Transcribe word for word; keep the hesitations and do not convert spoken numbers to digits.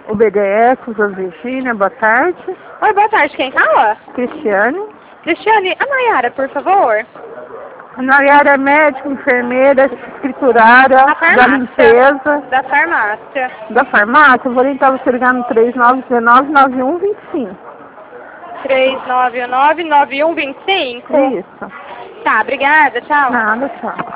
O B D S, Suzana Virgínia, boa tarde. Oi, boa tarde. Quem fala? Cristiane. Cristiane, a Nayara, por favor. A Nayara é médica, enfermeira, escriturária, da limpeza. Da farmácia. Da farmácia? Eu vou tentar você ligar no três nove um nove, nove um dois cinco. três nove nove, nove um dois cinco? Isso. Tá, obrigada. Tchau. Nada, tchau.